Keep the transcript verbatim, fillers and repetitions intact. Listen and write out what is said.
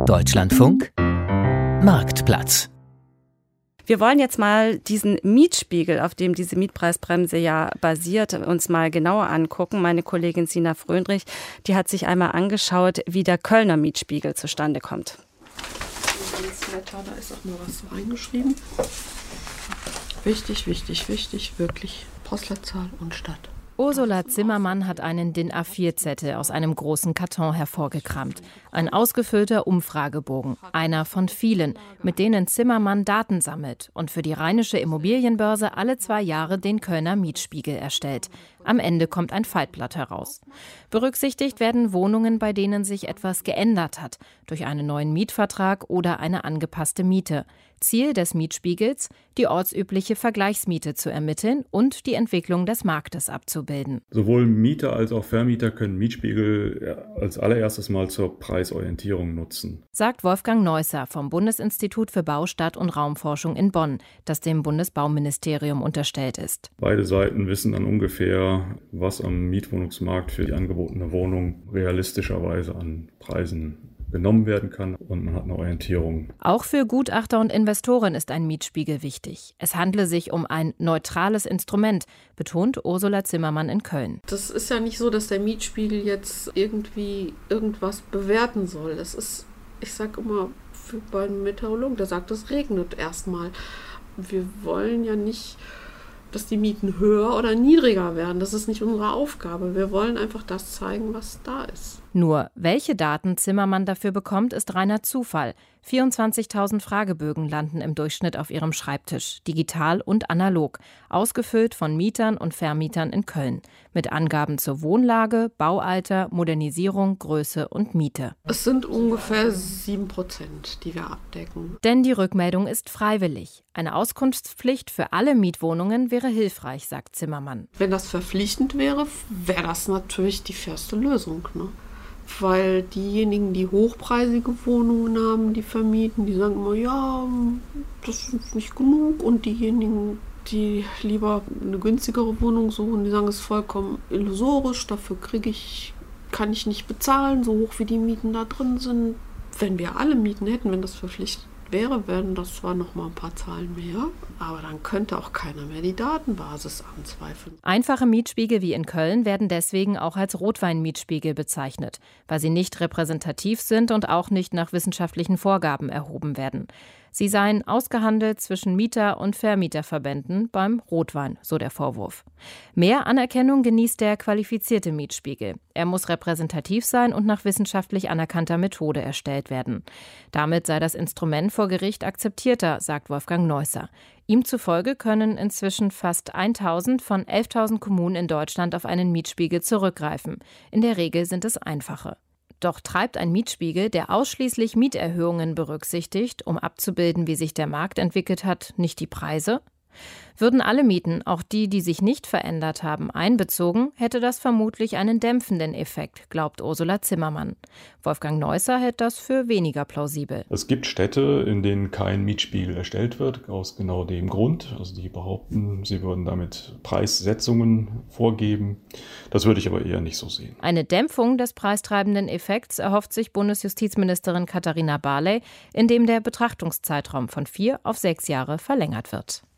Deutschlandfunk Marktplatz. Wir wollen jetzt mal diesen Mietspiegel, auf dem diese Mietpreisbremse ja basiert, uns mal genauer angucken. Meine Kollegin Sina Fröndrich, die hat sich einmal angeschaut, wie der Kölner Mietspiegel zustande kommt. Da ist auch mal was so eingeschrieben. Wichtig, wichtig, wichtig, wirklich Postleitzahl und Stadt. Ursula Zimmermann hat einen D I N A vier Zettel aus einem großen Karton hervorgekramt. Ein ausgefüllter Umfragebogen, einer von vielen, mit denen Zimmermann Daten sammelt und für die Rheinische Immobilienbörse alle zwei Jahre den Kölner Mietspiegel erstellt. Am Ende kommt ein Faltblatt heraus. Berücksichtigt werden Wohnungen, bei denen sich etwas geändert hat, durch einen neuen Mietvertrag oder eine angepasste Miete. Ziel des Mietspiegels, die ortsübliche Vergleichsmiete zu ermitteln und die Entwicklung des Marktes abzubilden. Sowohl Mieter als auch Vermieter können Mietspiegel als allererstes mal zur Preisorientierung nutzen, sagt Wolfgang Neusser vom Bundesinstitut für Bau, Stadt- und Raumforschung in Bonn, das dem Bundesbauministerium unterstellt ist. Beide Seiten wissen dann ungefähr, was am Mietwohnungsmarkt für die angebotene Wohnung realistischerweise an Preisen genommen werden kann und man hat eine Orientierung. Auch für Gutachter und Investoren ist ein Mietspiegel wichtig. Es handle sich um ein neutrales Instrument, betont Ursula Zimmermann in Köln. Das ist ja nicht so, dass der Mietspiegel jetzt irgendwie irgendwas bewerten soll. Es ist, ich sage immer, für beim Meteorologen, der sagt, es regnet erstmal. Wir wollen ja nicht, dass die Mieten höher oder niedriger werden. Das ist nicht unsere Aufgabe. Wir wollen einfach das zeigen, was da ist. Nur, welche Daten Zimmermann dafür bekommt, ist reiner Zufall. vierundzwanzigtausend Fragebögen landen im Durchschnitt auf ihrem Schreibtisch, digital und analog, ausgefüllt von Mietern und Vermietern in Köln, mit Angaben zur Wohnlage, Baualter, Modernisierung, Größe und Miete. Es sind ungefähr sieben Prozent, die wir abdecken. Denn die Rückmeldung ist freiwillig. Eine Auskunftspflicht für alle Mietwohnungen wäre hilfreich, sagt Zimmermann. Wenn das verpflichtend wäre, wäre das natürlich die fairste Lösung, ne? Weil diejenigen, die hochpreisige Wohnungen haben, die vermieten, die sagen immer, ja, das ist nicht genug. Und diejenigen, die lieber eine günstigere Wohnung suchen, die sagen, es ist vollkommen illusorisch, dafür kriege ich, kann ich nicht bezahlen, so hoch wie die Mieten da drin sind. Wenn wir alle Mieten hätten, wenn das verpflichtend wäre, wären das zwar noch mal ein paar Zahlen mehr, aber dann könnte auch keiner mehr die Datenbasis anzweifeln. Einfache Mietspiegel wie in Köln werden deswegen auch als Rotwein-Mietspiegel bezeichnet, weil sie nicht repräsentativ sind und auch nicht nach wissenschaftlichen Vorgaben erhoben werden. Sie seien ausgehandelt zwischen Mieter- und Vermieterverbänden beim Rotwein, so der Vorwurf. Mehr Anerkennung genießt der qualifizierte Mietspiegel. Er muss repräsentativ sein und nach wissenschaftlich anerkannter Methode erstellt werden. Damit sei das Instrument vor Gericht akzeptierter, sagt Wolfgang Neusser. Ihm zufolge können inzwischen fast tausend von elftausend Kommunen in Deutschland auf einen Mietspiegel zurückgreifen. In der Regel sind es einfache. Doch treibt ein Mietspiegel, der ausschließlich Mieterhöhungen berücksichtigt, um abzubilden, wie sich der Markt entwickelt hat, nicht die Preise? Würden alle Mieten, auch die, die sich nicht verändert haben, einbezogen, hätte das vermutlich einen dämpfenden Effekt, glaubt Ursula Zimmermann. Wolfgang Neusser hält das für weniger plausibel. Es gibt Städte, in denen kein Mietspiegel erstellt wird, aus genau dem Grund. Also die behaupten, sie würden damit Preissetzungen vorgeben. Das würde ich aber eher nicht so sehen. Eine Dämpfung des preistreibenden Effekts erhofft sich Bundesjustizministerin Katharina Barley, indem der Betrachtungszeitraum von vier auf sechs Jahre verlängert wird.